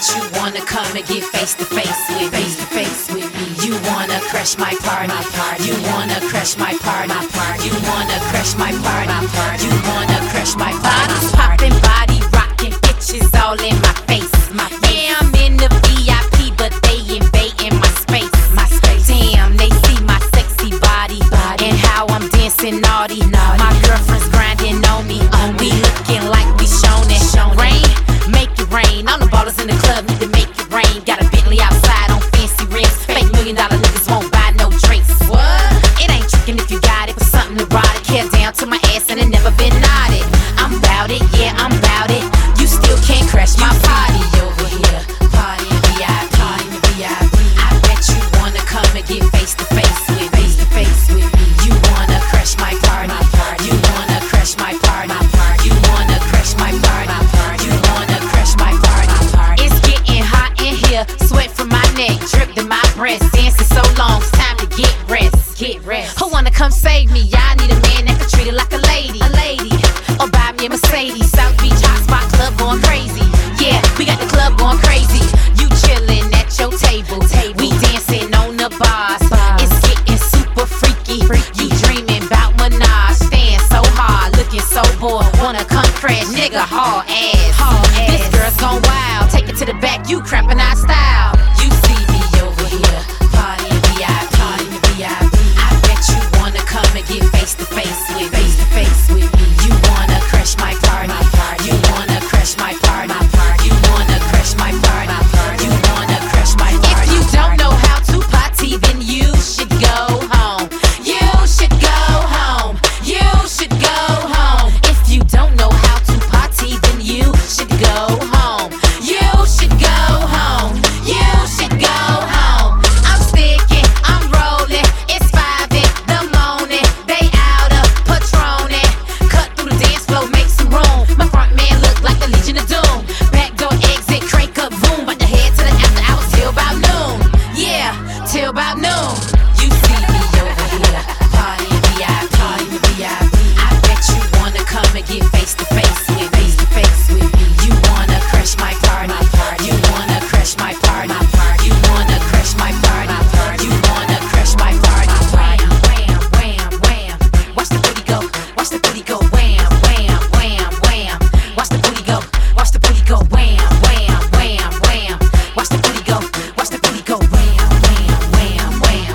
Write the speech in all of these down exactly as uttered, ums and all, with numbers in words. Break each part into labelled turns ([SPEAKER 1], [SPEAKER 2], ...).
[SPEAKER 1] you wanna come and get face to face with me. Face to face with me. You wanna crush my party. My party. You wanna crush my party. My party. You wanna crush my party. My party. You wanna crush my party. Poppin', body rockin', bitches all in my face. My face. Yeah, I'm in the V I P, but they invading my space. My space. Damn, they see my sexy body, body. And how I'm dancing naughty. naughty. My girlfriend's grinding on me. On we looking like we shown it. Shown rain, make it rain. All the ballers in the club need to make it rain. Got a Bentley outside on fancy rims. Fake million dollar niggas won't buy no drinks. What? It ain't trickin' if you got it, but something erotic. Hair down to my ass and it never been knotted. I'm bout it, yeah, I'm bout it. You still can't crash my party over here. Party in V I P. Party in V I P. I bet you wanna come and get face to face with face to face with me. You wanna crush my party. My party. You wanna crush my party. My party. You wanna crush my party. My party. You wanna crush my party. My party. It's getting hot in here. Sweat from my neck, dripped in my breast. Dancing so long, it's time to get rest. Get rest. Who wanna come save me? I need a man that can treat it like a lady. A lady. Or buy me a Mercedes. South Beach hotspot club going crazy. Yeah, we got the club going crazy. You chillin' at your table. We dancing on the bars. It's getting super freaky. You dreaming about Minaj. Staying so hard, looking so bored. Wanna come crash, nigga, hard ass. This girl's gone wild. Take it to the back, you crampin' our style. You see me over here, party in V I P. Party in V I P. I bet you wanna come and get face to face with face to face with me. You wanna crush my party. My party. You wanna crush my party. My party. You wanna crush my party. My party. You wanna crush my party. If you don't know how to party, then you should go home. You should go home. You should go home. If you don't know how to party, then you should go home. You should go home. You should go home. I'm sticking, I'm rolling. It's five in the morning. They out of Patronus. Cut through the dance floor, make some room. My front man look like the Legion of Doom. Back door exit, crank up, boom. But the head to the after hours till about noon. Yeah, till about noon. You see me over here, party in V I P. Party in V I P. I bet you wanna come and get face to face with face to face with me. You wanna crush my party. My party. You wanna crush my party. My party. You wanna crush my party. My party. You wanna crush my party. Wham, wham, wham, wham. Watch the booty go. Watch the booty go. Wham, wham, wham, wham. Watch the booty go. Watch the booty go. Wham, wham, wham, wham. Watch the booty go. Watch the booty go. Wham, wham, wham, wham.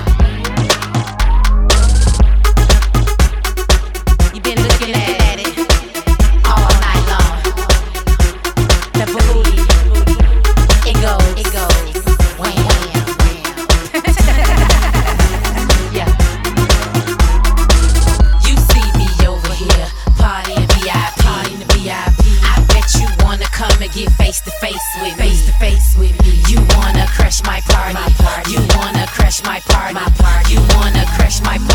[SPEAKER 1] You been looking at it all night long. The booty, it goes, it goes. Wham, wham, wham. Yeah. You see me over here, party in V I P. Party in the V I P. I bet you wanna come and get face to face with face to face with me. You wanna crush my party. My party. You wanna crush my party. My party. You wanna crush my party.